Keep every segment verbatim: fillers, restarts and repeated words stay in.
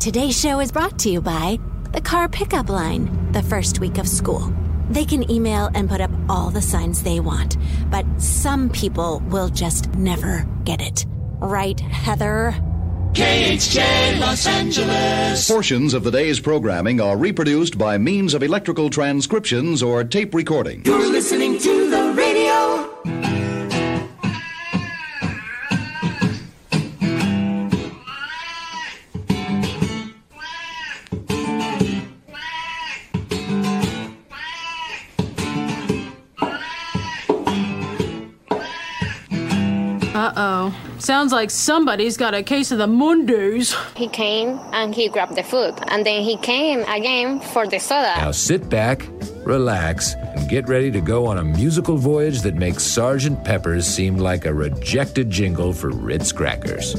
Today's show is brought to you by the Car Pickup Line, the first week of school. They can email and put up all the signs they want, but some people will just never get it. Right, Heather? K H J Los Angeles. Portions of the day's programming are reproduced by means of electrical transcriptions or tape recording. You're listening to the radio. Uh-oh. Sounds like somebody's got a case of the Mondays. He came and he grabbed the food, and then he came again for the soda. Now sit back, relax, and get ready to go on a musical voyage that makes Sergeant Pepper's seem like a rejected jingle for Ritz crackers.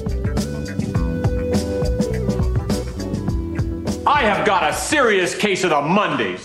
I have got a serious case of the Mondays.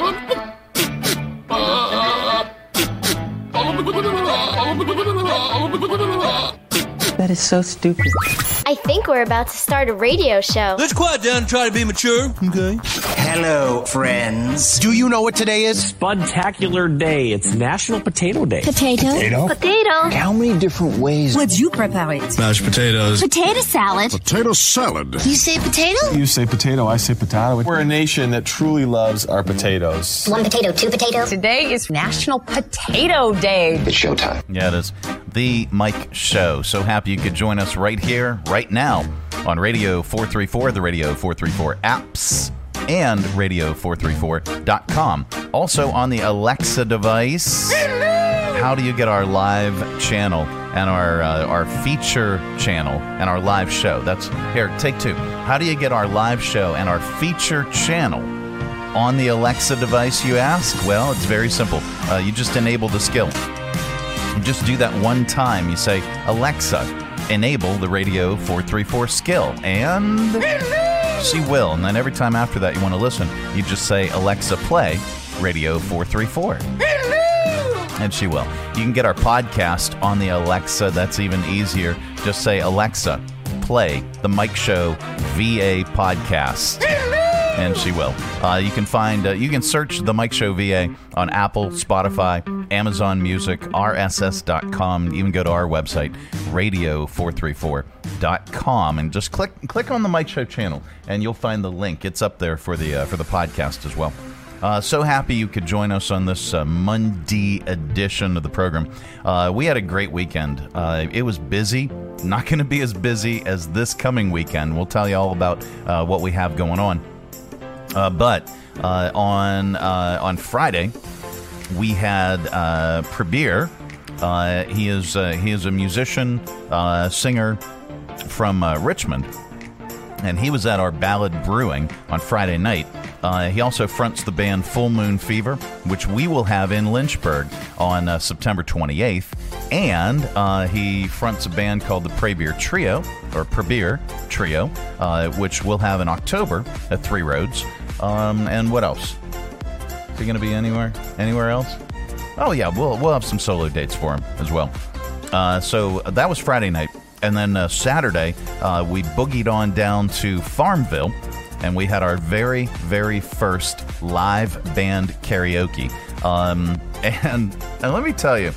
That is so stupid. I think we're about to start a radio show. Let's quiet down and try to be mature, okay? Hello, friends. Do you know what today is? Spudtacular Day. It's National Potato Day. Potato. Potato. Potato. How many different ways would you prepare it? Mashed potatoes. Potato salad. Potato salad. You say potato? You say potato, I say potato. We're a nation that truly loves our potatoes. One potato, two potatoes. Today is National Potato Day. It's showtime. Yeah, it is. The Mike Show. So happy you could join us right here, right now, on Radio four thirty-four, the Radio four thirty-four apps, and radio four thirty-four dot com. Also on the Alexa device. How do you get our live channel and our uh, our feature channel and our live show? That's here, take two. How do you get our live show and our feature channel on the Alexa device, you ask? Well, it's very simple. Uh, you just enable the skill. You just do that one time. You say, Alexa, enable the Radio four thirty-four skill, and she will. And then every time after that you want to listen, you just say, Alexa, play Radio four thirty-four. And she will. You can get our podcast on the Alexa. That's even easier. Just say, Alexa, play the Mike Show V A podcast. And she will. Uh, you can find, uh, you can search The Mike Show V A on Apple, Spotify, Amazon Music, R S S dot com. Even go to our website, radio four thirty-four dot com, and just click click on the Mike Show channel, and you'll find the link. It's up there for the uh, for the podcast as well. Uh, so happy you could join us on this uh, Monday edition of the program. Uh, we had a great weekend. Uh, it was busy. Not going to be as busy as this coming weekend. We'll tell you all about uh, what we have going on. Uh, but uh, on uh, on Friday, we had uh, Prabir. Uh, he is uh, he is a musician, uh, singer from uh, Richmond, and he was at our Ballad Brewing on Friday night. Uh, he also fronts the band Full Moon Fever, which we will have in Lynchburg on uh, September twenty-eighth. And uh, he fronts a band called the Prabir Trio, or Prabir Trio, uh, which we'll have in October at Three Roads. Um, and what else? Is he going to be anywhere? Anywhere else? Oh, yeah, we'll we'll have some solo dates for him as well. Uh, so that was Friday night. And then uh, Saturday, uh, we boogied on down to Farmville, and we had our very, very first live band karaoke. Um, and, and let me tell you,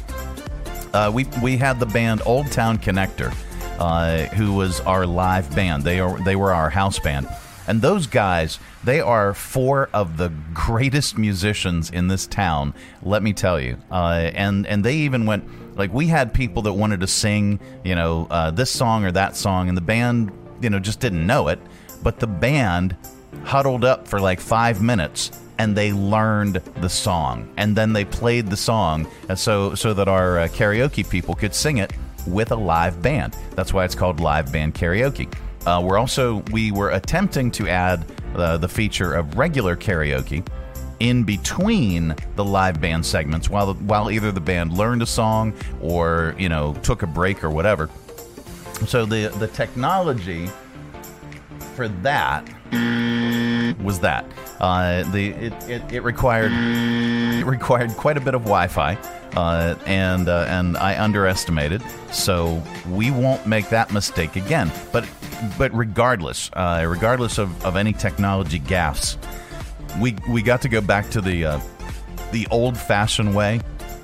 uh, we we had the band Old Town Connector, uh, who was our live band. They are they were our house band. And those guys, they are four of the greatest musicians in this town, let me tell you. Uh, and, and they even went, like, we had people that wanted to sing, you know, uh, this song or that song, and the band, you know, just didn't know it. But the band huddled up for like five minutes, and they learned the song. And then they played the song so, so that our uh, karaoke people could sing it with a live band. That's why it's called live band karaoke. Uh, we're also, we were attempting to add uh, the feature of regular karaoke in between the live band segments while while either the band learned a song or, you know, took a break or whatever. So the the technology for that was that uh, the it, it, it required it required quite a bit of Wi-Fi, uh, and uh, and I underestimated. So we won't make that mistake again. But but regardless, uh, regardless of, of any technology gaffes, we we got to go back to the uh, the old-fashioned way.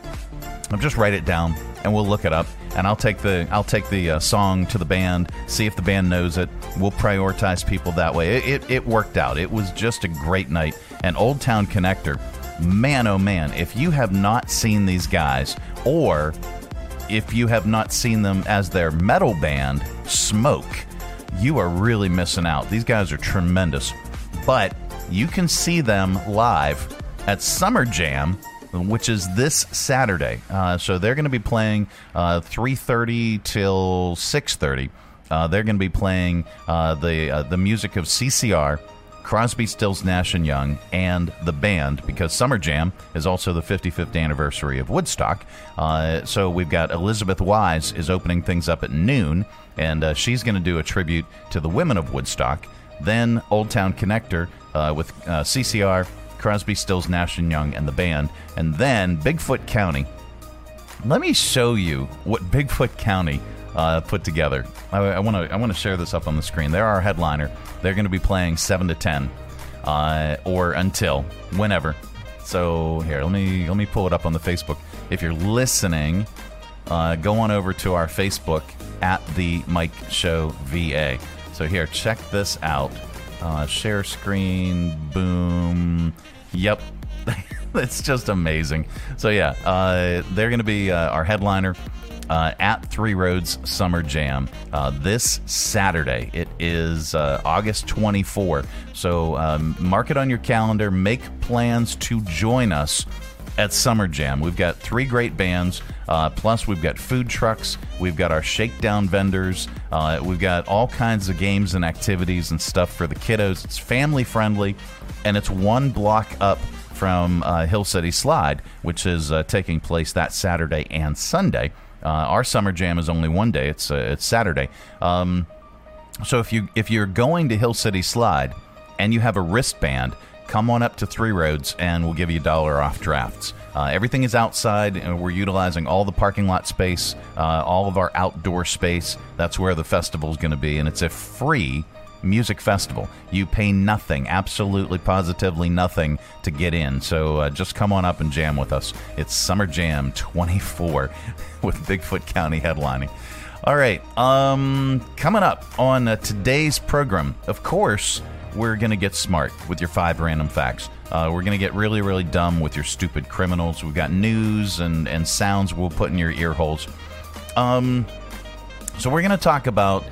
I'll just write it down, and we'll look it up. And I'll take the I'll take the uh, song to the band, see if the band knows it. We'll prioritize people that way. It, it it worked out. It was just a great night. And Old Town Connector, man, oh man, if you have not seen these guys, or if you have not seen them as their metal band, Smoke, you are really missing out. These guys are tremendous. But you can see them live at Summer Jam, which is this Saturday. Uh, so they're going to be playing uh, three thirty till six thirty. Uh, they're going to be playing uh, the uh, the music of C C R, Crosby, Stills, Nash and Young, and the band, because Summer Jam is also the fifty-fifth anniversary of Woodstock. Uh, so we've got Elizabeth Wise is opening things up at noon, and uh, she's going to do a tribute to the women of Woodstock. Then Old Town Connector uh, with uh, C C R, Crosby, Stills, Nash and Young, and the band. And then Bigfoot County. Let me show you what Bigfoot County uh, put together. I want to I want to share this up on the screen. They're our headliner. They're going to be playing seven to ten, uh, or until whenever. So here, let me let me pull it up on the Facebook. If you're listening, uh, go on over to our Facebook at the Mike Show V A. So here, check this out. Uh, share screen, boom. Yep. It's just amazing. So yeah, uh, they're going to be uh, our headliner uh, at Three Roads Summer Jam uh, this Saturday. It is uh, August twenty-fourth. So um, mark it on your calendar. Make plans to join us at Summer Jam. We've got three great bands, uh, plus we've got food trucks, we've got our shakedown vendors, uh, we've got all kinds of games and activities and stuff for the kiddos. It's family friendly, and it's one block up from uh, Hill City Slide, which is uh, taking place that Saturday and Sunday. Uh, our Summer Jam is only one day. It's uh, it's Saturday. Um, so if you if you're going to Hill City Slide and you have a wristband, come on up to Three Roads and we'll give you a dollar off drafts. Uh, everything is outside, and we're utilizing all the parking lot space, uh, all of our outdoor space. That's where the festival is going to be, and it's a free music festival. You pay nothing, absolutely positively nothing to get in. So uh, just come on up and jam with us. It's Summer Jam twenty-four with Bigfoot County headlining. All right, um, coming up on uh, today's program, of course, we're going to get smart with your five random facts. Uh, we're going to get really, really dumb with your stupid criminals. We've got news and, and sounds we'll put in your ear holes. Um, so we're going to talk about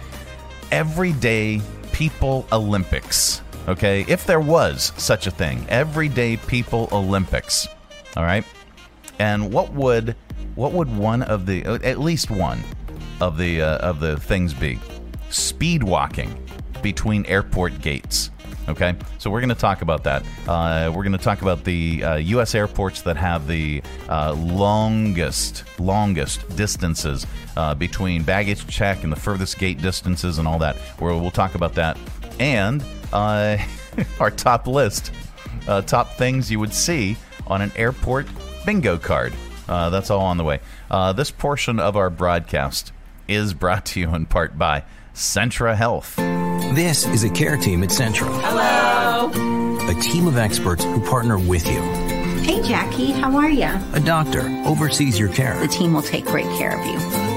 Everyday People Olympics, okay? If there was such a thing, Everyday People Olympics, all right? And what would what would one of the, at least one of the uh, of the things be? Speed walking between airport gates. Okay, so we're going to talk about that. Uh, we're going to talk about the uh, U S airports that have the uh, longest, longest distances uh, between baggage check and the furthest gate distances and all that. We'll, we'll talk about that. And uh, our top list, uh, top things you would see on an airport bingo card. Uh, that's all on the way. Uh, this portion of our broadcast is brought to you in part by Centra Health. This is a care team at Centra. Hello. A team of experts who partner with you. Hey, Jackie, how are you? A doctor oversees your care. The team will take great care of you.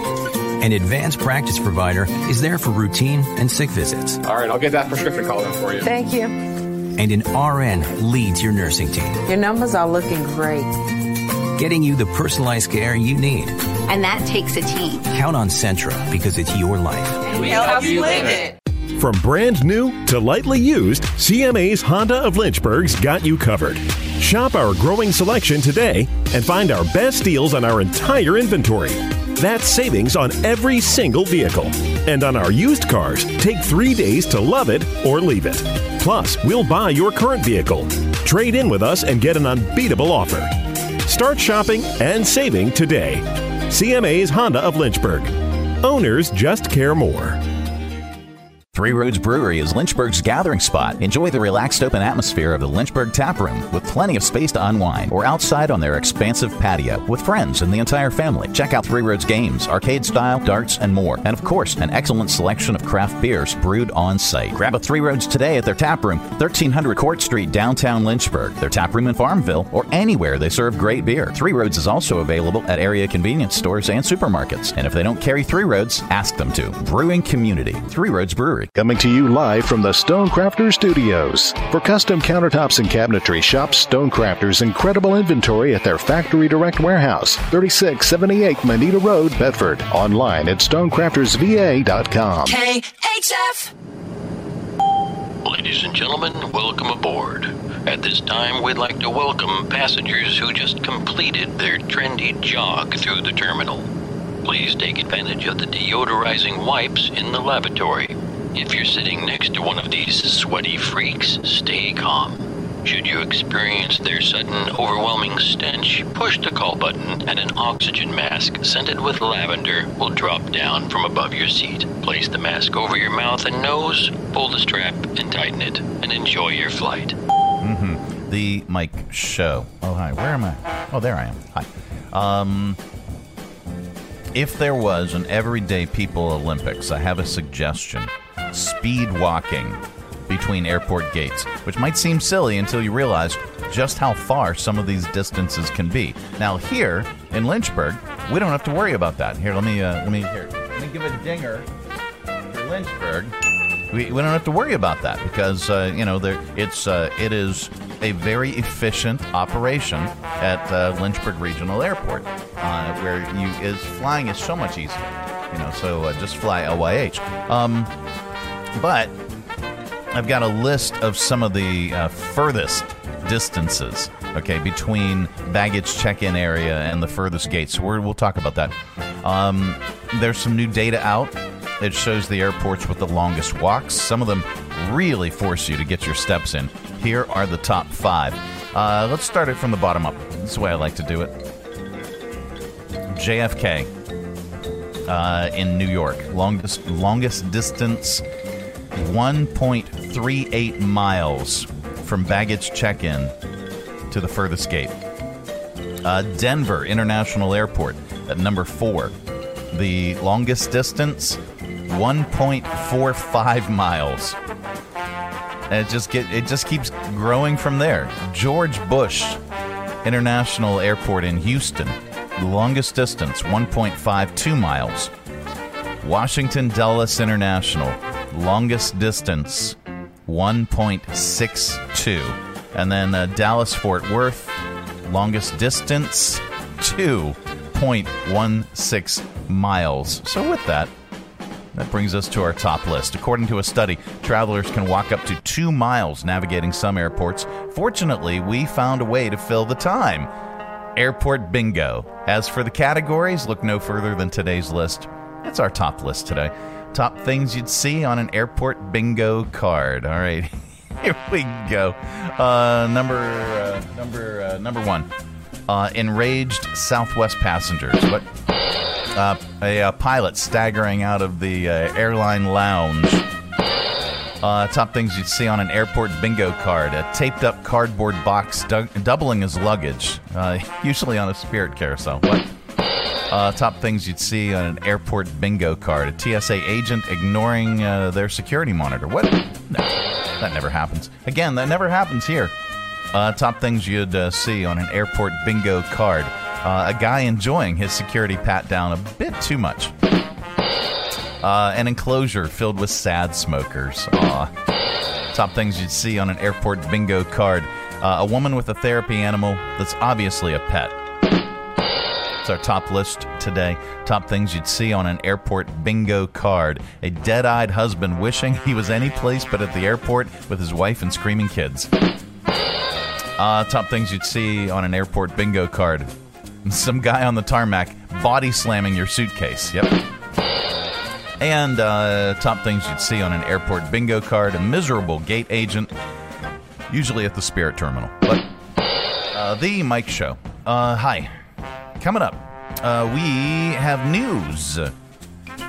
An advanced practice provider is there for routine and sick visits. All right, I'll get that prescription called in for you. Thank you. And an R N leads your nursing team. Your numbers are looking great. Getting you the personalized care you need. And that takes a team. Count on Centra because it's your life. And we help you live it. From brand new to lightly used, C M A's Honda of Lynchburg's got you covered. Shop our growing selection today and find our best deals on our entire inventory. That's savings on every single vehicle. And on our used cars, take three days to love it or leave it. Plus, we'll buy your current vehicle. Trade in with us and get an unbeatable offer. Start shopping and saving today. C M A's Honda of Lynchburg. Owners just care more. Three Roads Brewery is Lynchburg's gathering spot. Enjoy the relaxed open atmosphere of the Lynchburg Tap Room with plenty of space to unwind, or outside on their expansive patio with friends and the entire family. Check out Three Roads games, arcade style, darts, and more. And of course, an excellent selection of craft beers brewed on site. Grab a Three Roads today at their tap room, thirteen hundred Court Street, downtown Lynchburg, their tap room in Farmville, or anywhere they serve great beer. Three Roads is also available at area convenience stores and supermarkets. And if they don't carry Three Roads, ask them to. Brewing community, Three Roads Brewery. Coming to you live from the Stonecrafter Studios. For custom countertops and cabinetry, shop Stonecrafter's incredible inventory at their Factory Direct Warehouse, thirty-six seventy-eight Manita Road, Bedford. Online at stonecrafters v a dot com. K H F! Ladies and gentlemen, welcome aboard. At this time, we'd like to welcome passengers who just completed their trendy jog through the terminal. Please take advantage of the deodorizing wipes in the lavatory. If you're sitting next to one of these sweaty freaks, stay calm. Should you experience their sudden, overwhelming stench, push the call button and an oxygen mask scented with lavender will drop down from above your seat. Place the mask over your mouth and nose, pull the strap and tighten it, and enjoy your flight. Mm-hmm. The Mike Show. Oh, hi. Where am I? Oh, there I am. Hi. Um... If there was an Everyday People Olympics, I have a suggestion. Speed walking between airport gates, which might seem silly until you realize just how far some of these distances can be. Now, here in Lynchburg, we don't have to worry about that. Here, let me uh, let me here, let me give a dinger for Lynchburg. We, we don't have to worry about that because uh, you know there it's uh, it is a very efficient operation at uh, Lynchburg Regional Airport, uh, where you is flying is so much easier. You know, so uh, just fly L Y H. Um, but I've got a list of some of the uh, furthest distances, okay, between baggage check-in area and the furthest gate. So we're, we'll talk about that. Um, there's some new data out. It shows the airports with the longest walks. Some of them really force you to get your steps in. Here are the top five. Uh, let's start it from the bottom up. That's the way I like to do it. J F K uh, in New York. Longest, longest distance, one point three eight miles from baggage check-in to the furthest gate. Uh, Denver International Airport at number four. The longest distance, one point four five miles. And it just get it just keeps growing from there. George Bush International Airport in Houston, the longest distance, one point five two miles. Washington Dulles International, longest distance, one point six two. And then uh, Dallas Fort Worth, longest distance, two point one six miles. So with that, that brings us to our top list. According to a study, travelers can walk up to two miles navigating some airports. Fortunately, we found a way to fill the time. Airport bingo. As for the categories, look no further than today's list. That's our top list today. Top things you'd see on an airport bingo card. All right, here we go. Uh, number uh, number uh, number one. Uh, enraged Southwest passengers. What? Uh, a, a pilot staggering out of the uh, airline lounge. Uh, top things you'd see on an airport bingo card. A taped-up cardboard box du- doubling as luggage, uh, usually on a Spirit carousel. What? Uh, top things you'd see on an airport bingo card. A T S A agent ignoring uh, their security monitor. What? No, that never happens. Again, that never happens here. Uh, top things you'd uh, see on an airport bingo card. Uh, a guy enjoying his security pat-down a bit too much. Uh, an enclosure filled with sad smokers. Aw. Top things you'd see on an airport bingo card. Uh, a woman with a therapy animal that's obviously a pet. It's our top list today. Top things you'd see on an airport bingo card. A dead-eyed husband wishing he was any place but at the airport with his wife and screaming kids. Uh, top things you'd see on an airport bingo card. Some guy on the tarmac body slamming your suitcase. Yep. And uh, top things you'd see on an airport bingo card. A miserable gate agent, usually at the Spirit terminal. But uh, the Mike Show. Uh, hi. Coming up, uh, we have news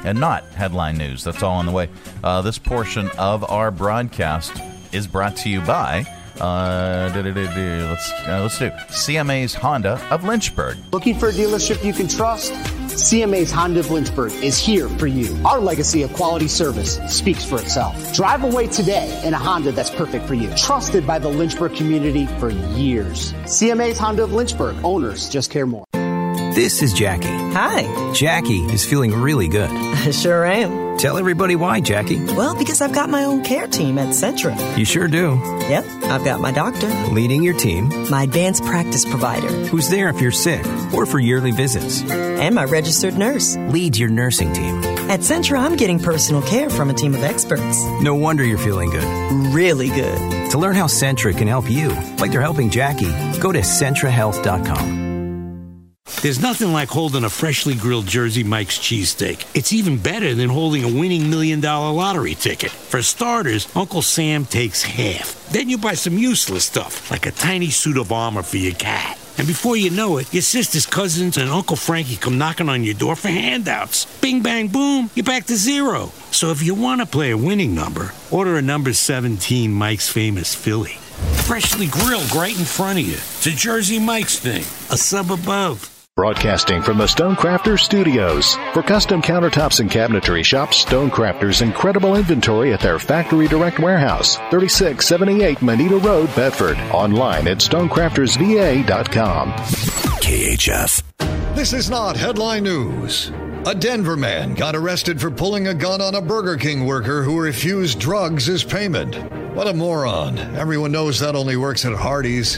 and not headline news. That's all on the way. Uh, this portion of our broadcast is brought to you by uh, let's uh, let's do C M A's Honda of Lynchburg. Looking for a dealership you can trust? C M A's Honda of Lynchburg is here for you. Our legacy of quality service speaks for itself. Drive away today in a Honda that's perfect for you. Trusted by the Lynchburg community for years. C M A's Honda of Lynchburg. Owners just care more. This is Jackie. Hi. Jackie is feeling really good. I sure am. Tell everybody why, Jackie. Well, because I've got my own care team at Centra. You sure do. Yep. I've got my doctor. Leading your team. My advanced practice provider. Who's there if you're sick or for yearly visits. And my registered nurse. Leads your nursing team. At Centra, I'm getting personal care from a team of experts. No wonder you're feeling good. Really good. To learn how Centra can help you, like they're helping Jackie, go to Centra Health dot com. There's nothing like holding a freshly grilled Jersey Mike's cheesesteak. It's even better than holding a winning million dollar lottery ticket. For starters, Uncle Sam takes half. Then you buy some useless stuff, like a tiny suit of armor for your cat. And before you know it, your sister's cousins and Uncle Frankie come knocking on your door for handouts. Bing, bang, boom, you're back to zero. So if you want to play a winning number, order a number seventeen Mike's Famous Philly. Freshly grilled right in front of you. It's a Jersey Mike's thing, a sub above. Broadcasting from the Stonecrafters Studios. For custom countertops and cabinetry, shop Stonecrafters' incredible inventory at their Factory Direct Warehouse, thirty-six seventy-eight Moneta Road, Bedford. Online at stonecrafters v a dot com. K H F. This is not headline news. A Denver man got arrested for pulling a gun on a Burger King worker who refused drugs as payment. What a moron. Everyone knows that only works at Hardee's.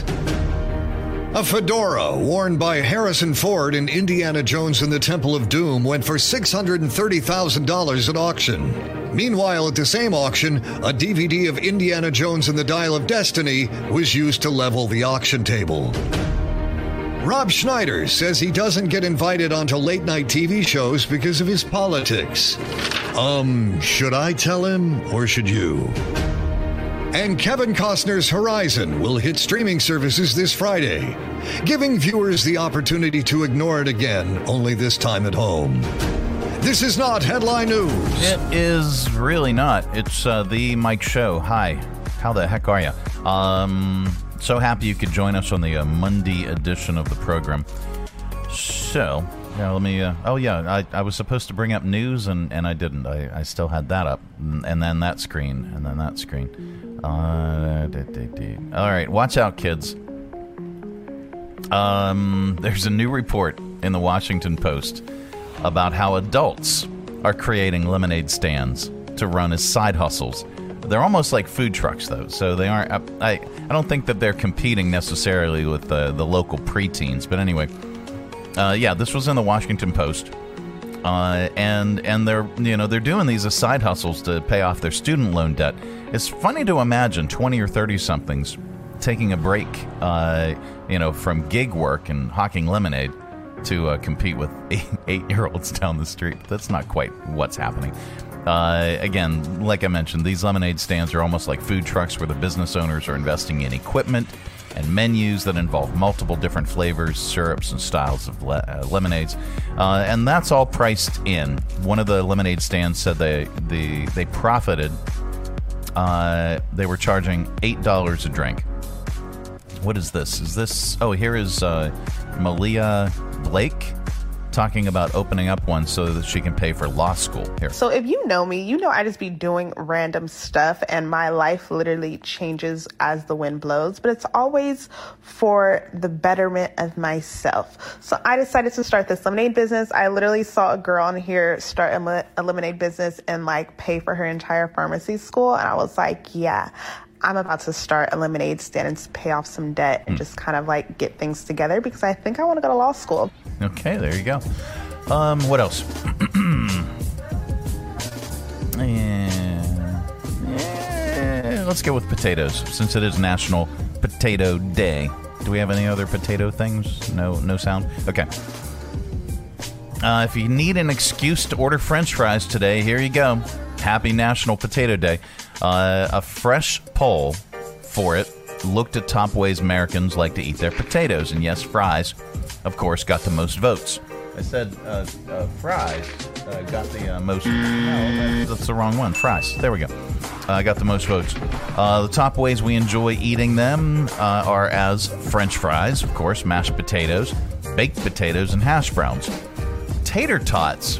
A fedora worn by Harrison Ford in Indiana Jones and the Temple of Doom went for six hundred thirty thousand dollars at auction. Meanwhile, at the same auction, a D V D of Indiana Jones and the Dial of Destiny was used to level the auction table. Rob Schneider says he doesn't get invited onto late-night T V shows because of his politics. Um, should I tell him or should you? And Kevin Costner's Horizon will hit streaming services this Friday, giving viewers the opportunity to ignore it again, only this time at home. This is not headline news. It is really not. It's uh, the Mike Show. Hi. How the heck are you? Um, so happy you could join us on the uh, Monday edition of the program. So, yeah, let me... Uh, oh, yeah, I, I was supposed to bring up news, and, and I didn't. I, I still had that up, and then that screen, and then that screen. Uh, da, da, da. All right, watch out, kids. Um, there's a new report in the Washington Post about how adults are creating lemonade stands to run as side hustles. They're almost like food trucks, though, so they aren't. I I don't think that they're competing necessarily with the the local preteens, but anyway, uh, yeah, this was in the Washington Post. Uh, and and they're you know they're doing these as side hustles to pay off their student loan debt. It's funny to imagine twenty or thirty somethings taking a break, uh, you know, from gig work and hawking lemonade to uh, compete with eight, eight-year-olds down the street. That's not quite what's happening. Uh, again, like I mentioned, these lemonade stands are almost like food trucks where the business owners are investing in equipment and menus that involve multiple different flavors, syrups, and styles of le- uh, lemonades. Uh, and that's all priced in. One of the lemonade stands said they the, they profited. Uh, they were charging eight dollars a drink. What is this? Is this... Oh, here is uh, Malia Blake talking about opening up one so that she can pay for law school. Here. So if you know me, you know I just be doing random stuff and my life literally changes as the wind blows, but it's always for the betterment of myself. So I decided to start this lemonade business. I literally saw a girl on here start a, a lemonade business and like pay for her entire pharmacy school. And I was like, yeah, I'm about to start a lemonade stand and pay off some debt and mm. just kind of like get things together because I think I want to go to law school. Okay, there you go. Um, what else? yeah. yeah. Let's go with potatoes since it is National Potato Day. Do we have any other potato things? No, no sound? Okay. Uh, if you need an excuse to order French fries today, here you go. Happy National Potato Day. Uh, a fresh poll for it looked at top ways Americans like to eat their potatoes. And yes, fries, of course, got the most votes. I said uh, uh, fries. uh, got the uh, most. No, that's the wrong one. Fries. There we go. Uh, got the most votes. Uh, the top ways we enjoy eating them uh, are as French fries, of course, mashed potatoes, baked potatoes, and hash browns. Tater tots.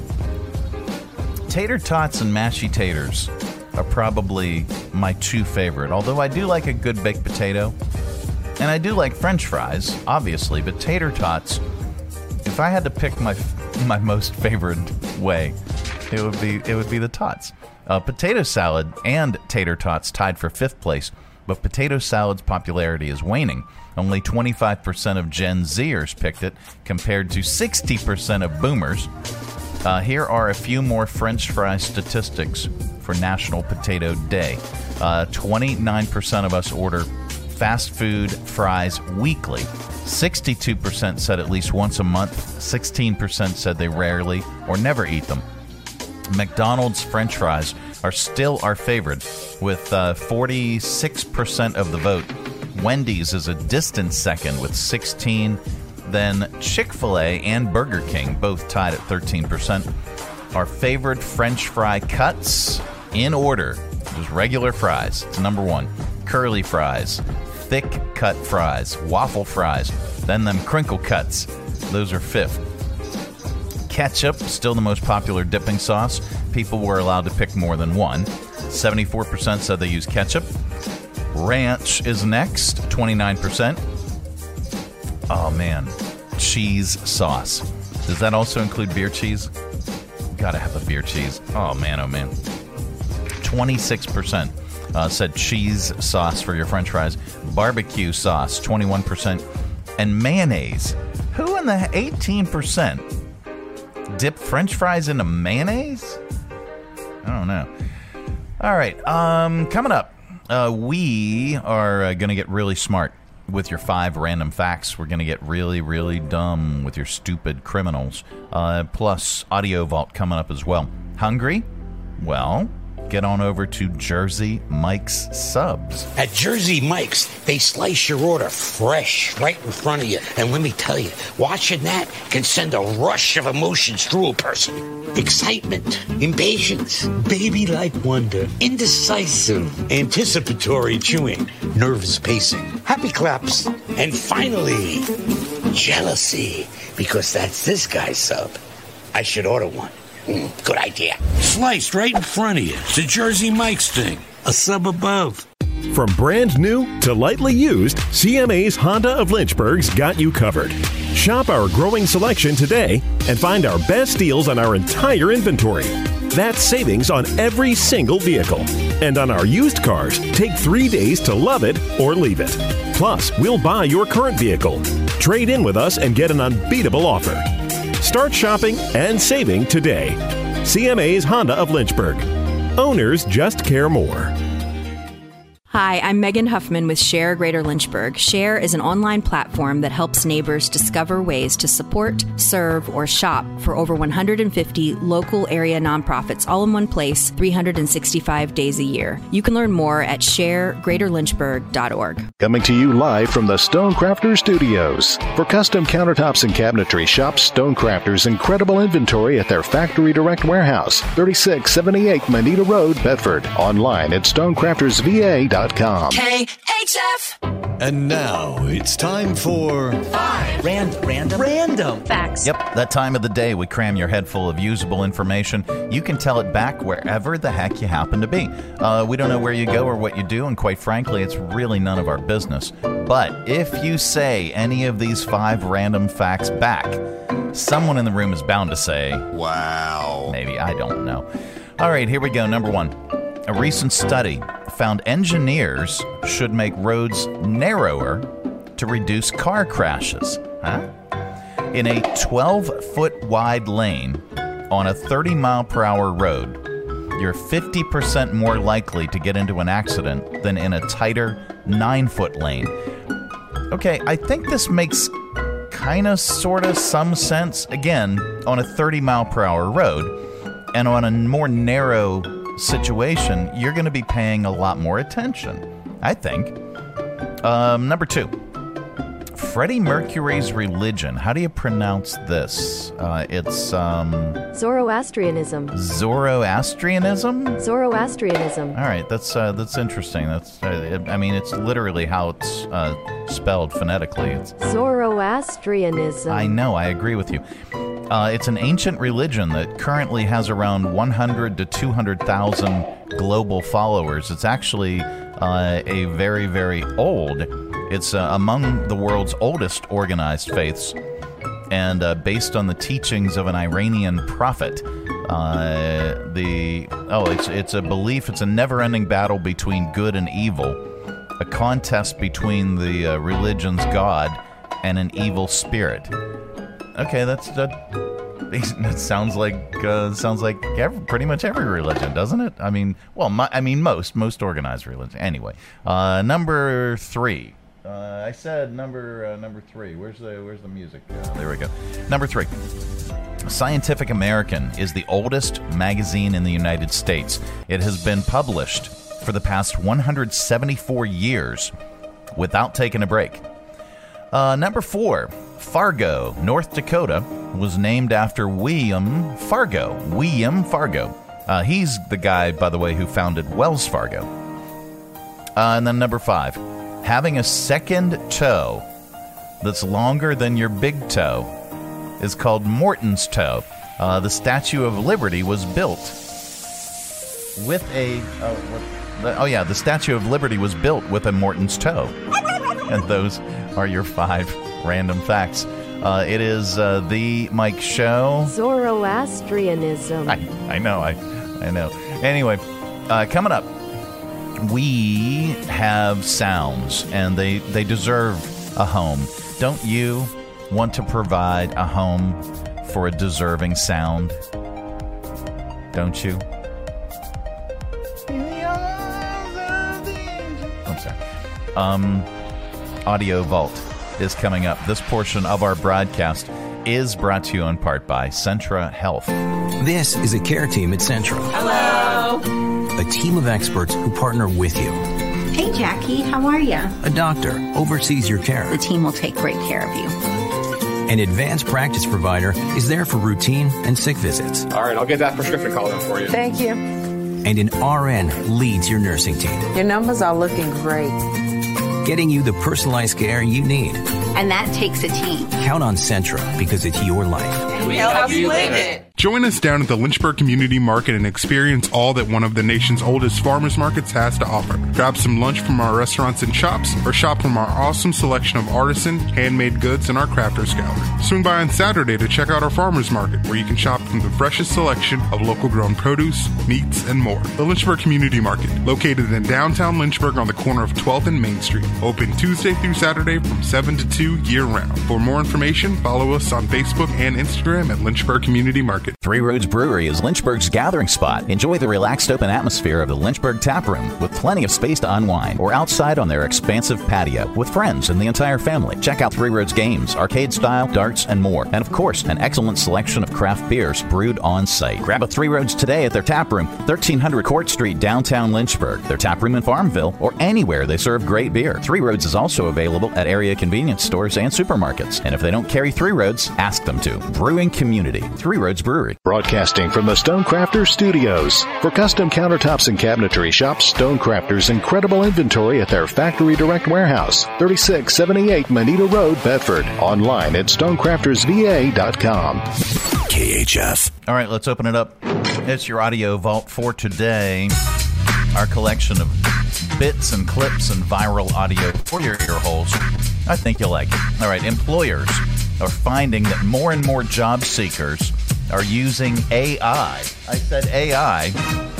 Tater tots and mashy taters are probably my two favorite, although I do like a good baked potato. And I do like French fries, obviously, but tater tots, if I had to pick my my most favorite way, it would be it would be the tots. Uh, potato salad and tater tots tied for fifth place, but potato salad's popularity is waning. Only twenty-five percent of Gen Zers picked it, compared to sixty percent of boomers. Uh, here are a few more French fry statistics for National Potato Day. Uh, twenty-nine percent of us order fast food fries weekly. sixty-two percent said at least once a month. sixteen percent said they rarely or never eat them. McDonald's French fries are still our favorite, with uh, forty-six percent of the vote. Wendy's is a distant second with sixteen. Then Chick-fil-A and Burger King both tied at thirteen percent. Our favorite French fry cuts, in order, just regular fries. It's number one. Curly fries, thick cut fries, waffle fries, then them crinkle cuts. Those are fifth. Ketchup, still the most popular dipping sauce. People were allowed to pick more than one. seventy-four percent said they use ketchup. Ranch is next, twenty-nine percent. Oh, man. Cheese sauce. Does that also include beer cheese? Gotta have a beer cheese. Oh, man, oh, man. twenty-six percent uh, said cheese sauce for your French fries. Barbecue sauce, twenty-one percent. And mayonnaise. Who in the eighteen percent dip French fries into mayonnaise? I don't know. All right. Um, coming up, uh, we are uh, going to get really smart with your five random facts. We're going to get really, really dumb with your stupid criminals. Uh, plus, Audio Vault coming up as well. Hungry? Well, get on over to Jersey Mike's Subs. At Jersey Mike's, they slice your order fresh right in front of you. And let me tell you, watching that can send a rush of emotions through a person. Excitement, impatience, baby-like wonder, indecisive, anticipatory chewing, nervous pacing, happy claps, and finally, jealousy, because that's this guy's sub. I should order one. Mm, good idea. Sliced right in front of you. It's a Jersey Mike's thing. A sub above. From brand new to lightly used, C M A's Honda of Lynchburg's got you covered. Shop our growing selection today and find our best deals on our entire inventory. That's savings on every single vehicle. And on our used cars, take three days to love it or leave it. Plus, we'll buy your current vehicle. Trade in with us and get an unbeatable offer. Start shopping and saving today. C M A's Honda of Lynchburg. Owners just care more. Hi, I'm Megan Huffman with Share Greater Lynchburg. Share is an online platform that helps neighbors discover ways to support, serve, or shop for over one hundred fifty local area nonprofits all in one place, three hundred sixty-five days a year. You can learn more at share greater lynchburg dot org. Coming to you live from the Stonecrafter Studios. For custom countertops and cabinetry, shop Stonecrafter's incredible inventory at their Factory Direct Warehouse, thirty-six seventy-eight Manita Road, Bedford. Online at stonecrafters v a dot com. K H F. And now it's time for Five Random, random, random facts. Yep, that time of the day we cram your head full of usable information. You can tell it back wherever the heck you happen to be. Uh, we don't know where you go or what you do, and quite frankly, it's really none of our business. But if you say any of these five random facts back, someone in the room is bound to say, wow. Maybe, I don't know. All right, here we go. Number one. A recent study found engineers should make roads narrower to reduce car crashes. Huh? In a twelve-foot wide lane on a thirty mile per hour road, you're fifty percent more likely to get into an accident than in a tighter nine-foot lane. Okay, I think this makes kind of, sort of, some sense. Again, on a thirty mile per hour road, and on a more narrow situation, you're going to be paying a lot more attention, I think. Um, number two, Freddie Mercury's religion. How do you pronounce this? Uh, it's um, Zoroastrianism. Zoroastrianism. Zoroastrianism. All right, that's uh, that's interesting. That's uh, I mean, it's literally how it's uh, spelled phonetically. It's, Zoroastrianism. I know. I agree with you. Uh, it's an ancient religion that currently has around one hundred to two hundred thousand global followers. It's actually uh, a very, very old. It's uh, among the world's oldest organized faiths, and uh, based on the teachings of an Iranian prophet. Uh, the oh, it's it's a belief. It's a never-ending battle between good and evil, a contest between the uh, religion's God and an evil spirit. Okay, that's that. That sounds like uh, sounds like every, pretty much every religion, doesn't it? I mean, well, my, I mean most most organized religions. Anyway, uh, number three. Uh, I said number uh, number three. Where's the Where's the music? Uh, there we go. Number three. Scientific American is the oldest magazine in the United States. It has been published for the past one hundred seventy-four years without taking a break. Uh, number four. Fargo, North Dakota, was named after William Fargo. William Fargo. Uh, he's the guy, by the way, who founded Wells Fargo. Uh, and then number five. Having a second toe that's longer than your big toe is called Morton's toe. Uh, the Statue of Liberty was built with a... Oh, what, the, oh, yeah, the Statue of Liberty was built with a Morton's toe. And those are your five random facts. Uh, it is uh, the Mike Show. Zoroastrianism. I, I know, I, I know. Anyway, uh, coming up, we have sounds, and they, they deserve a home. Don't you want to provide a home for a deserving sound? Don't you? I'm sorry. Um, Audio Vault is coming up. This portion of our broadcast is brought to you in part by Centra Health. This is a care team at Centra. Hello. A team of experts who partner with you. Hey, Jackie, how are you? A doctor oversees your care. The team will take great care of you. An advanced practice provider is there for routine and sick visits. All right, I'll get that prescription called in for you. Thank you. And an R N leads your nursing team. Your numbers are looking great. Getting you the personalized care you need. And that takes a team. Count on Centra because it's your life. And we help you live it. Join us down at the Lynchburg Community Market and experience all that one of the nation's oldest farmers markets has to offer. Grab some lunch from our restaurants and shops, or shop from our awesome selection of artisan, handmade goods in our crafters gallery. Swing by on Saturday to check out our farmers market, where you can shop from the freshest selection of local grown produce, meats, and more. The Lynchburg Community Market, located in downtown Lynchburg on the corner of twelfth and Main Street. Open Tuesday through Saturday from seven to two year-round. For more information, follow us on Facebook and Instagram at Lynchburg Community Market. Three Roads Brewery is Lynchburg's gathering spot. Enjoy the relaxed open atmosphere of the Lynchburg Tap Room with plenty of space to unwind, or outside on their expansive patio with friends and the entire family. Check out Three Roads games, arcade style, darts, and more. And of course, an excellent selection of craft beers brewed on site. Grab a Three Roads today at their tap room, thirteen hundred Court Street, downtown Lynchburg, their tap room in Farmville, or anywhere they serve great beer. Three Roads is also available at area convenience stores and supermarkets. And if they don't carry Three Roads, ask them to. Brewing community, Three Roads Brewery. Broadcasting from the Stonecrafters Studios. For custom countertops and cabinetry, shop Stonecrafters' incredible inventory at their Factory Direct Warehouse, thirty-six seventy-eight Moneta Road, Bedford. Online at stonecrafters v a dot com. K H F. All right, let's open it up. It's your audio vault for today. Our collection of bits and clips and viral audio for your ear holes. I think you'll like it. All right, employers are finding that more and more job seekers are using A I. I said A I.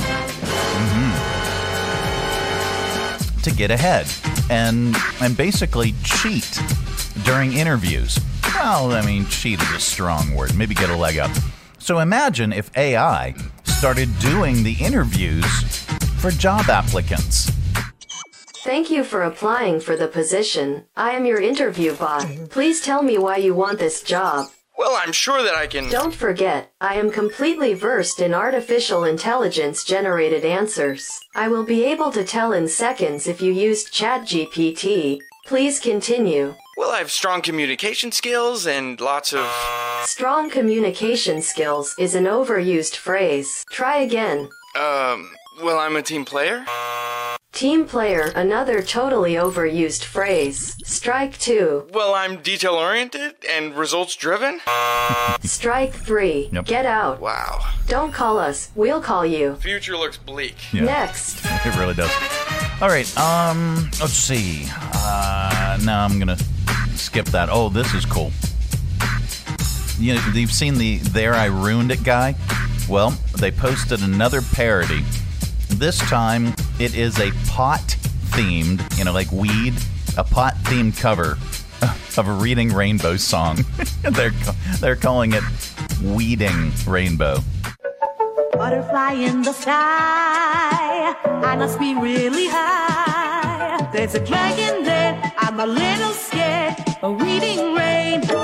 Mm-hmm. To get ahead and and basically cheat during interviews. Well, I mean, cheat is a strong word. Maybe get a leg up. So imagine if A I started doing the interviews for job applicants. Thank you for applying for the position. I am your interview bot. Please tell me why you want this job. Well, I'm sure that I can... Don't forget, I am completely versed in artificial intelligence-generated answers. I will be able to tell in seconds if you used ChatGPT. Please continue. Well, I have strong communication skills and lots of... Strong communication skills is an overused phrase. Try again. Um, well, I'm a team player. Team player, another totally overused phrase. Strike two. Well, I'm detail-oriented and results-driven. Strike three. Yep. Get out. Wow. Don't call us. We'll call you. Future looks bleak. Yeah. Next. It really does. All right, um, let's see. Uh, no, I'm going to skip that. Oh, this is cool. You know, you've seen the There I Ruined It guy? Well, they posted another parody. This time, it is a pot-themed, you know, like weed, a pot-themed cover of a Reading Rainbow song. they're they're calling it Weeding Rainbow. Butterfly in the sky, I must be really high. There's a dragon there, I'm a little scared. A reading rainbow.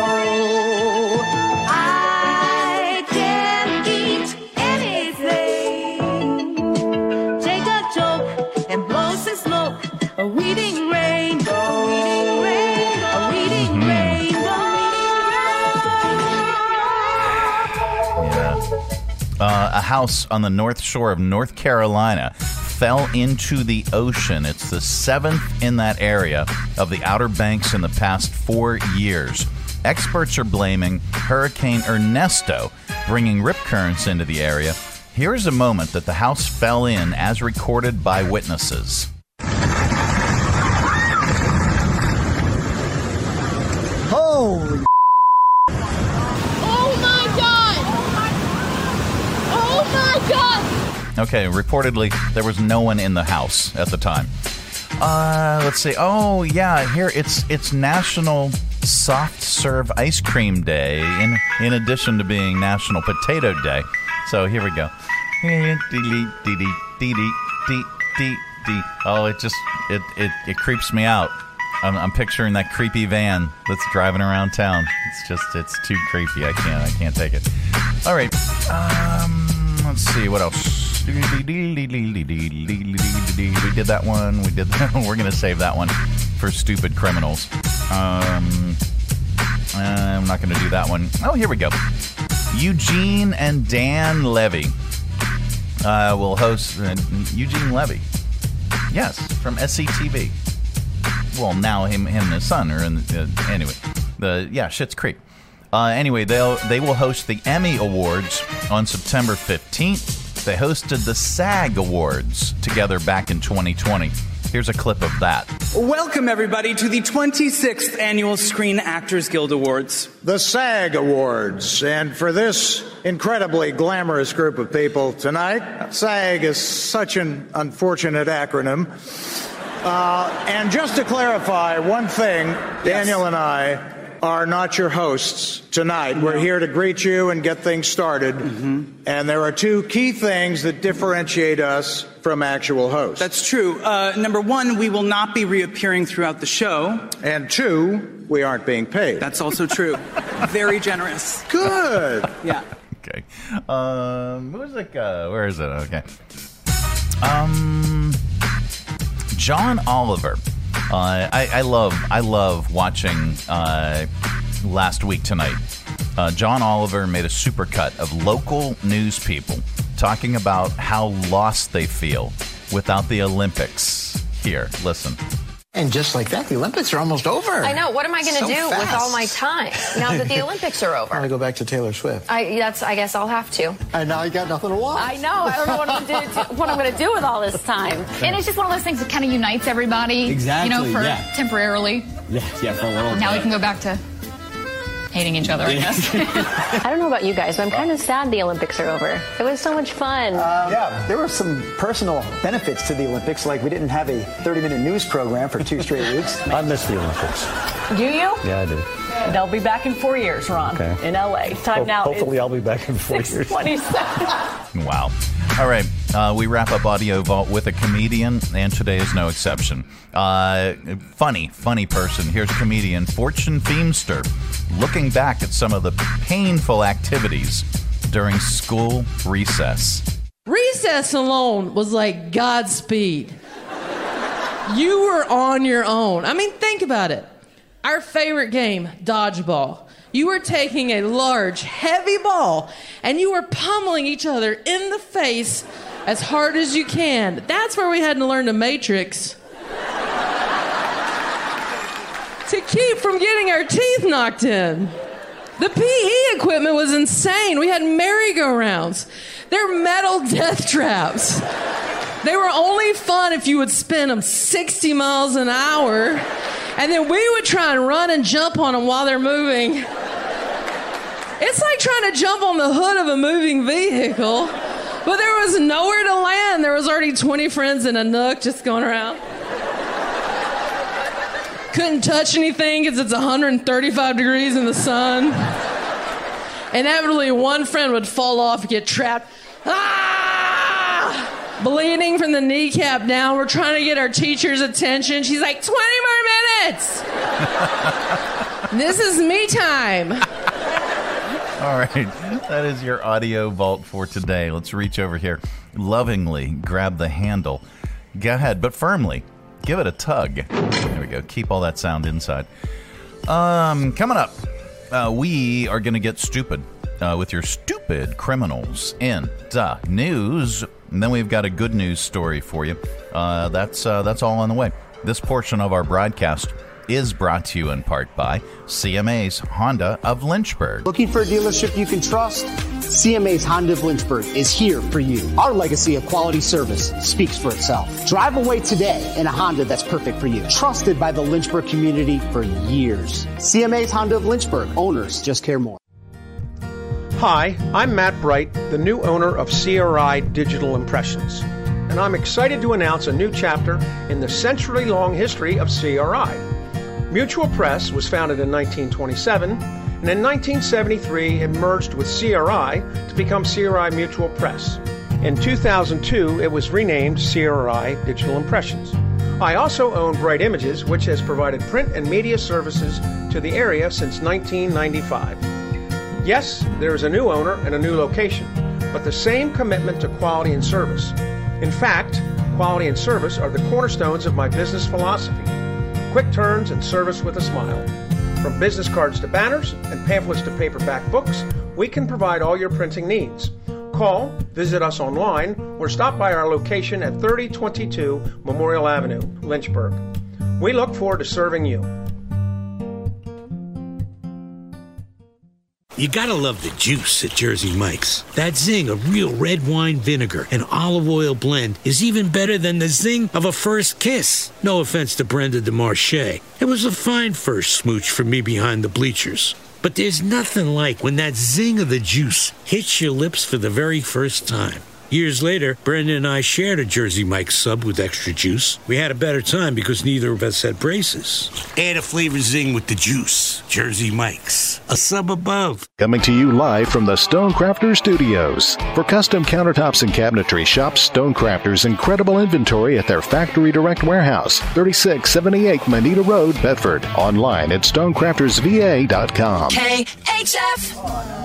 I can eat anything. Take a joke and blow some smoke. A reading rainbow. A reading rainbow. A reading rainbow. Yeah. Uh, a house on the north shore of North Carolina fell into the ocean. It's the seventh in that area of the Outer Banks in the past four years. Experts are blaming Hurricane Ernesto, bringing rip currents into the area. Here's a moment that the house fell in as recorded by witnesses. Holy Oh my God! Oh my God! Okay, reportedly, there was no one in the house at the time. Uh, let's see. Oh, yeah, here, it's it's National Soft Serve Ice Cream Day, in, in addition to being National Potato Day. So here we go. Oh, it just, it, it, it creeps me out. I'm, I'm picturing that creepy van that's driving around town. It's just, it's too creepy. I can't, I can't take it. All right, um, let's see, what else? We did that one. We did that. We're going to save that one for stupid criminals. Um, I'm not going to do that one. Oh, here we go. Eugene and Dan Levy uh, will host... Uh, Eugene Levy. Yes, from S C T V. Well, now him, him and his son are in... The, uh, anyway, the yeah, Schitt's Creek. Uh, anyway, they'll they will host the Emmy Awards on September fifteenth. They hosted the SAG Awards together back in twenty twenty. Here's a clip of that. Welcome, everybody, to the twenty-sixth Annual Screen Actors Guild Awards. The SAG Awards. And for this incredibly glamorous group of people tonight, SAG is such an unfortunate acronym. Uh, and just to clarify one thing, yes. Daniel and I are not your hosts tonight. No. We're here to greet you and get things started. Mm-hmm. And there are two key things that differentiate us from actual hosts. That's true. Uh, number one, we will not be reappearing throughout the show. And two, we aren't being paid. That's also true. Very generous. Good. Yeah. Okay. Um, music, uh, where is it? Okay. Um, John Oliver. Uh, I, I love I love watching uh, Last Week Tonight. Uh, John Oliver made a supercut of local news people talking about how lost they feel without the Olympics. Here, listen. And just like that, the Olympics are almost over. I know. What am I going to So do fast. with all my time now that the Olympics are over? I'm going to go back to Taylor Swift. I that's. I guess I'll have to. And now you got nothing to watch. I know. I don't know what I'm going to do. What I'm going to do with all this time. And it's just one of those things that kind of unites everybody. Exactly. You know, for yeah. temporarily. Yeah, yeah, for a little. Now we can go back to hating each other, I guess. I don't know about you guys, but I'm kind of sad the Olympics are over. It was so much fun. Um, yeah, there were some personal benefits to the Olympics, like we didn't have a thirty-minute news program for two straight weeks. I miss the Olympics. Do you? Yeah, I do. They'll be back in four years, Ron, okay. in L A. Time Ho- now Hopefully I'll be back in four years. twenty-seven. Wow. All right. Uh, we wrap up Audio Vault with a comedian, and today is no exception. Uh, funny, funny person. Here's comedian Fortune Feimster looking back at some of the painful activities during school recess. Recess alone was like Godspeed. You were on your own. I mean, think about it. Our favorite game, dodgeball. You were taking a large, heavy ball, and you were pummeling each other in the face as hard as you can. That's where we had to learn the Matrix. To keep from getting our teeth knocked in. The P E equipment was insane. We had merry-go-rounds. They're metal death traps. They were only fun if you would spin them sixty miles an hour, and then we would try and run and jump on them while they're moving. It's like trying to jump on the hood of a moving vehicle, but there was nowhere to land. There was already twenty friends in a nook just going around. Couldn't touch anything because it's one hundred thirty-five degrees in the sun. Inevitably, one friend would fall off and get trapped. Ah! Bleeding from the kneecap down. We're trying to get our teacher's attention. She's like, twenty more minutes. This is me time. All right, that is your audio vault for today. Let's reach over here. Lovingly grab the handle. Go ahead, but firmly. Give it a tug. There we go. Keep all that sound inside. Um, coming up, uh, we are going to get stupid uh, with your stupid criminals in the news. And then we've got a good news story for you. Uh, that's uh, that's all on the way. This portion of our broadcast is brought to you in part by C M A's Honda of Lynchburg. Looking for a dealership you can trust? C M A's Honda of Lynchburg is here for you. Our legacy of quality service speaks for itself. Drive away today in a Honda that's perfect for you. Trusted by the Lynchburg community for years. C M A's Honda of Lynchburg. Owners just care more. Hi, I'm Matt Bright, the new owner of C R I Digital Impressions. And I'm excited to announce a new chapter in the century-long history of C R I. Mutual Press was founded in nineteen twenty-seven, and in nineteen seventy-three it merged with C R I to become C R I Mutual Press. In two thousand two, it was renamed C R I Digital Impressions. I also own Bright Images, which has provided print and media services to the area since nineteen ninety-five. Yes, there is a new owner and a new location, but the same commitment to quality and service. In fact, quality and service are the cornerstones of my business philosophy. Quick turns and service with a smile. From business cards to banners and pamphlets to paperback books, we can provide all your printing needs. Call, visit us online, or stop by our location at thirty twenty-two Memorial Avenue, Lynchburg. We look forward to serving you. You gotta love the juice at Jersey Mike's. That zing of real red wine vinegar and olive oil blend is even better than the zing of a first kiss. No offense to Brenda DeMarche. It was a fine first smooch for me behind the bleachers. But there's nothing like when that zing of the juice hits your lips for the very first time. Years later, Brenda and I shared a Jersey Mike's sub with extra juice. We had a better time because neither of us had braces. Add a flavor zing with the juice. Jersey Mike's. A sub above. Coming to you live from the Stonecrafters Studios. For custom countertops and cabinetry, shop Stonecrafters' incredible inventory at their Factory Direct Warehouse, thirty-six seventy-eight Manita Road, Bedford. Online at stonecrafters v a dot com. K H F!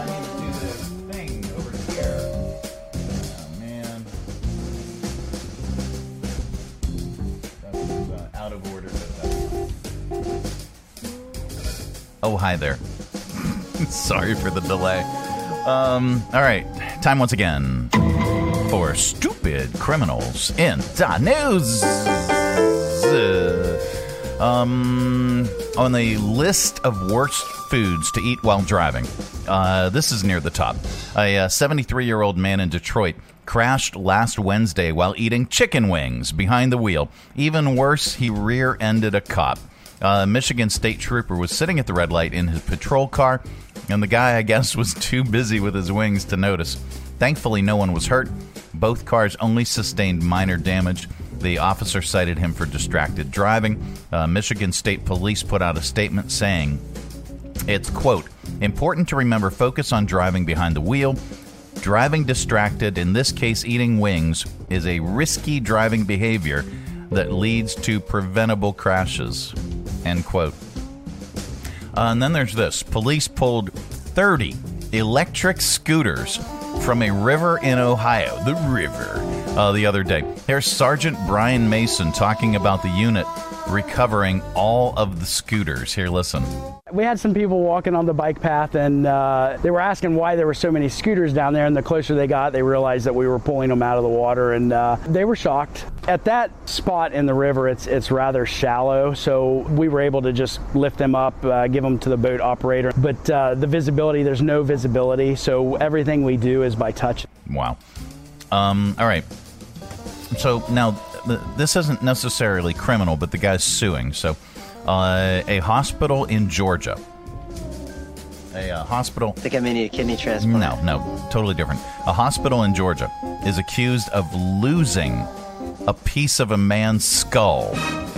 Oh, hi there. Sorry for the delay. Um, all right. Time once again for stupid criminals in the news. Uh, um, on the list of worst foods to eat while driving, uh, this is near the top. A seventy-three-year-old man in Detroit crashed last Wednesday while eating chicken wings behind the wheel. Even worse, he rear-ended a cop. A Michigan State Trooper was sitting at the red light in his patrol car, and the guy, I guess, was too busy with his wings to notice. Thankfully, no one was hurt. Both cars only sustained minor damage. The officer cited him for distracted driving. Uh, Michigan State Police put out a statement saying, it's, quote, important to remember focus on driving behind the wheel. Driving distracted, in this case eating wings, is a risky driving behavior that leads to preventable crashes. End quote. Uh, and then there's this. Police pulled thirty electric scooters from a river in Ohio. The river. Uh, the other day. Here's Sergeant Brian Mason talking about the unit recovering all of the scooters. Here, listen. We had some people walking on the bike path, and uh, they were asking why there were so many scooters down there, and the closer they got, they realized that we were pulling them out of the water, and uh, they were shocked. At that spot in the river, it's it's rather shallow, so we were able to just lift them up, uh, give them to the boat operator. But uh, the visibility, there's no visibility, so everything we do is by touch. Wow. Um, all right. So now, th- this isn't necessarily criminal, but the guy's suing. So uh, a hospital in Georgia. A uh, hospital... I think I may need a kidney transplant. No, no, totally different. A hospital in Georgia is accused of losing a piece of a man's skull.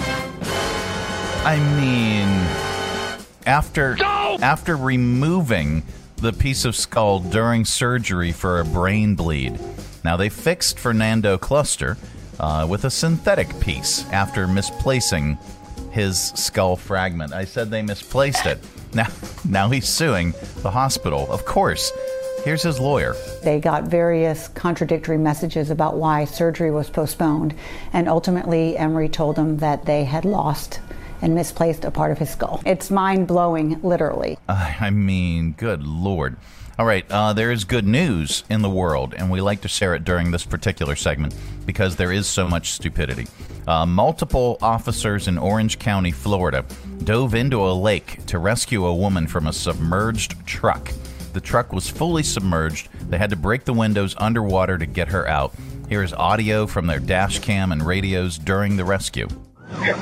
I mean, after no! after removing the piece of skull during surgery for a brain bleed. Now, they fixed Fernando Cluster uh, with a synthetic piece after misplacing his skull fragment. I said they misplaced it. Now, now he's suing the hospital. Of course. Here's his lawyer. They got various contradictory messages about why surgery was postponed, and ultimately Emory told them that they had lost and misplaced a part of his skull. It's mind-blowing, literally. Uh, I mean, good Lord. All right, uh, there is good news in the world, and we like to share it during this particular segment because there is so much stupidity. Uh, multiple officers in Orange County, Florida, dove into a lake to rescue a woman from a submerged truck. The truck was fully submerged. They had to break the windows underwater to get her out. Here is audio from their dash cam and radios during the rescue. There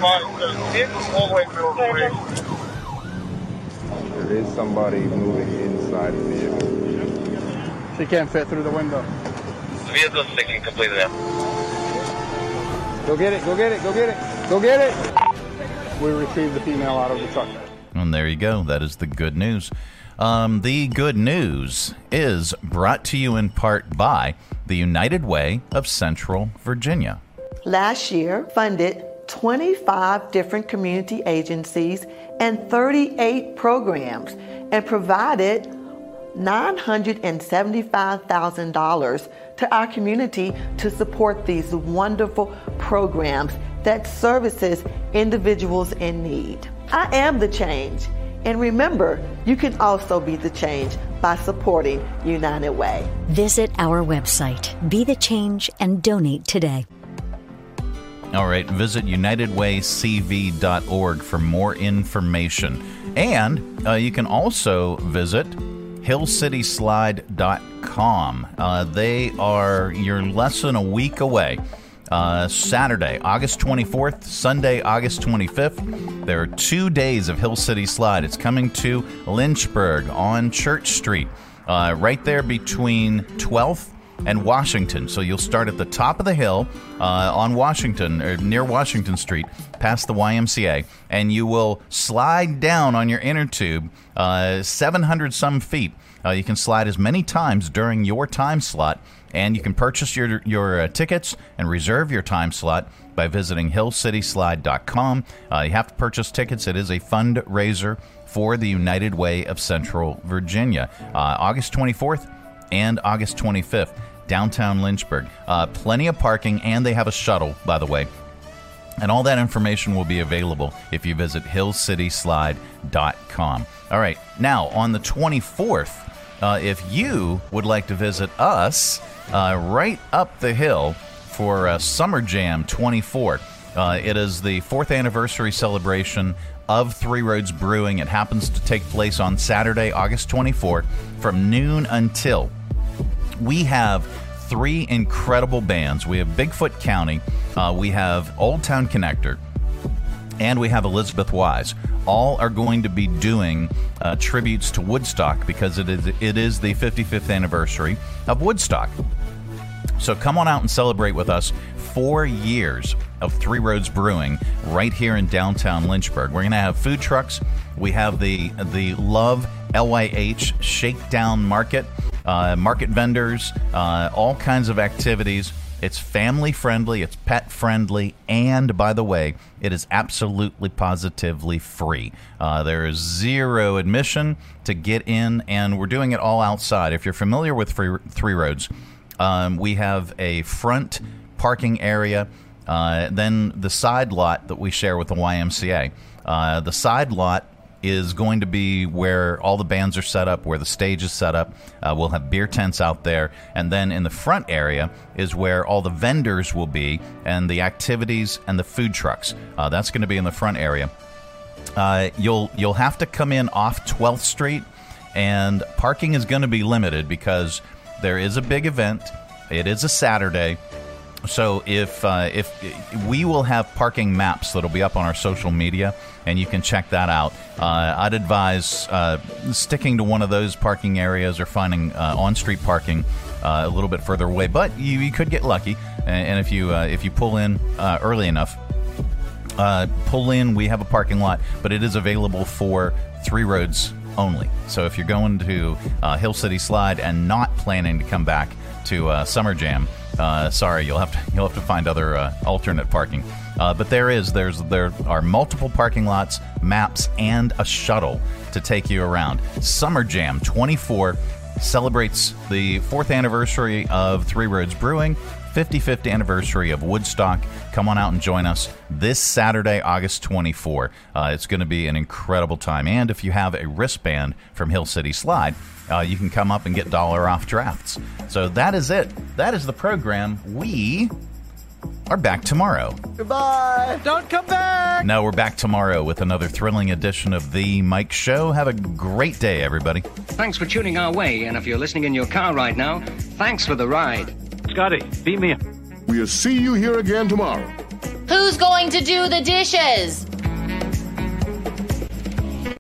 is somebody moving inside the vehicle. She can't fit through the window. The vehicle's sinking completely now. Go get it, go get it, go get it, go get it! We retrieved the female out of the truck. And there you go. That is the good news. Um, the good news is brought to you in part by the United Way of Central Virginia. Last year, funded twenty-five different community agencies and thirty-eight programs, and provided nine hundred seventy-five thousand dollars to our community to support these wonderful programs that services individuals in need. I am the change. And remember, you can also be the change by supporting United Way. Visit our website, Be the Change, and donate today. All right, visit united way c v dot org for more information. And uh, you can also visit hill city slide dot com. Uh, they are, you're less than a week away. Uh, Saturday, August twenty-fourth, Sunday, August twenty-fifth. There are two days of Hill City Slide. It's coming to Lynchburg on Church Street, uh, right there between twelfth and Washington. So you'll start at the top of the hill uh, on Washington, or near Washington Street, past the Y M C A, and you will slide down on your inner tube uh, seven hundred some feet. Uh, you can slide as many times during your time slot, and you can purchase your your uh, tickets and reserve your time slot by visiting hill city slide dot com. Uh, you have to purchase tickets. It is a fundraiser for the United Way of Central Virginia. Uh, August twenty-fourth and August twenty-fifth, downtown Lynchburg. Uh, plenty of parking, and they have a shuttle, by the way. And all that information will be available if you visit hill city slide dot com. All right, now on the twenty-fourth, uh, if you would like to visit us uh, right up the hill for uh, Summer Jam twenty-four, uh, it is the fourth anniversary celebration of Three Roads Brewing. It happens to take place on Saturday, August twenty-fourth, from noon until. We have three incredible bands. We have Bigfoot County, uh, we have Old Town Connector, and we have Elizabeth Wise. All are going to be doing uh, tributes to Woodstock because it is it is the fifty-fifth anniversary of Woodstock. So come on out and celebrate with us. Four years of Three Roads Brewing right here in downtown Lynchburg. We're going to have food trucks. We have the the Love L Y H Shakedown Market, uh, market vendors, uh, all kinds of activities. It's family friendly, it's pet friendly, and by the way, it is absolutely positively free. Uh, there is zero admission to get in, and we're doing it all outside. If you're familiar with free, Three Roads, um, we have a front parking area Uh, then the side lot that we share with the Y M C A. Uh, the side lot is going to be where all the bands are set up, where the stage is set up. Uh, we'll have beer tents out there. And then in the front area is where all the vendors will be and the activities and the food trucks. Uh, that's going to be in the front area. Uh, you'll you'll have to come in off twelfth Street, and parking is going to be limited because there is a big event. It is a Saturday. So if uh, if we will have parking maps that'll be up on our social media, and you can check that out. Uh, I'd advise uh, sticking to one of those parking areas or finding uh, on-street parking uh, a little bit further away. But you, you could get lucky, and, and if you uh, if you pull in uh, early enough, uh, pull in. We have a parking lot, but it is available for Three Roads only. So if you're going to uh, Hill City Slide and not planning to come back to uh, Summer Jam, Uh, sorry, you'll have to you'll have to find other uh, alternate parking. Uh, but there is there's there are multiple parking lots, maps, and a shuttle to take you around. Summer Jam twenty-four celebrates the fourth anniversary of Three Roads Brewing, fifty-fifth anniversary of Woodstock. Come on out and join us this Saturday, August twenty-fourth. Uh, it's going to be an incredible time. And if you have a wristband from Hill City Slide, Uh, you can come up and get dollar off drafts. So that is it. That is the program. We are back tomorrow. Goodbye. Don't come back. No, we're back tomorrow with another thrilling edition of The Mike Show. Have a great day, everybody. Thanks for tuning our way. And if you're listening in your car right now, thanks for the ride. Scotty, beat me up. We'll see you here again tomorrow. Who's going to do the dishes?